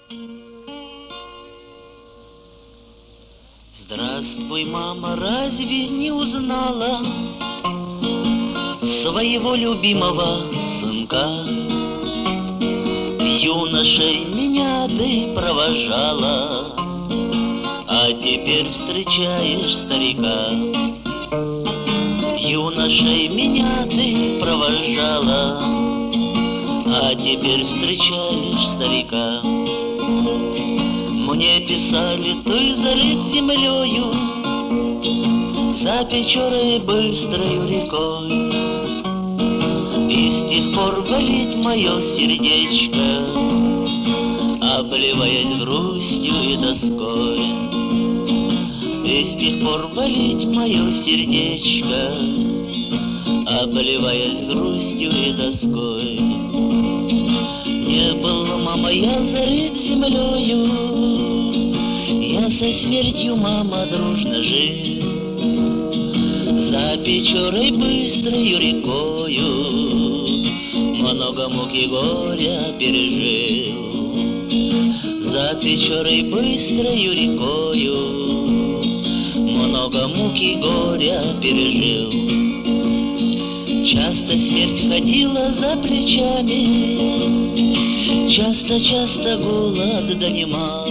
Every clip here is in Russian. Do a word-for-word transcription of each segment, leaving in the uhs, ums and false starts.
Здравствуй, мама, разве не узнала своего любимого сынка? Юношей меня ты провожала, а теперь встречаешь старика. Юношей меня ты провожала, а теперь встречаешь старика. Мне писали, ты зарыт землею, за Печорой быстрою рекой, и с тех пор болит мое сердечко, обливаясь грустью и тоской. И с тех пор болит мое сердечко, обливаясь грустью и тоской. Не был, мама, я зарыт землею, я со смертью, мама, дружно жил, за Печорой быстрою рекою много мук и горя пережил. За Печорой быстрою рекою много мук и горя пережил. Часто смерть ходила за плечами, часто-часто голод донимал,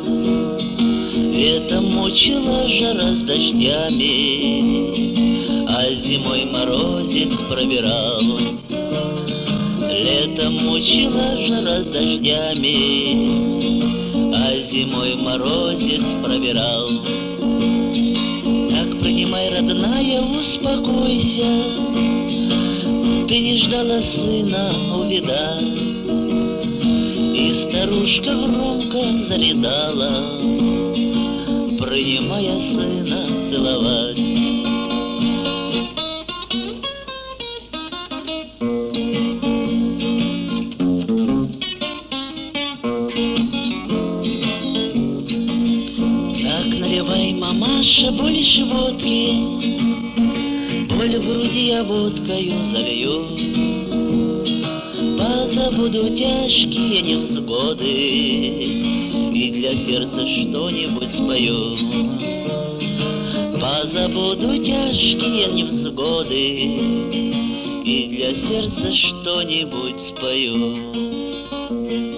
летом мучила жара с дождями, а зимой морозец пробирал. Летом мучила жара с дождями, а зимой морозец пробирал. Так принимай, родная, успокойся, ты не ждала сына, увидать, и старушка громко зарыдала, принимая сына целовать. Так наливай, мамаша, больше водки, боль в груди я водкою залью, позабуду тяжкие невзгоды и для сердца что-нибудь спою. Позабуду тяжкие невзгоды и для сердца что-нибудь спою.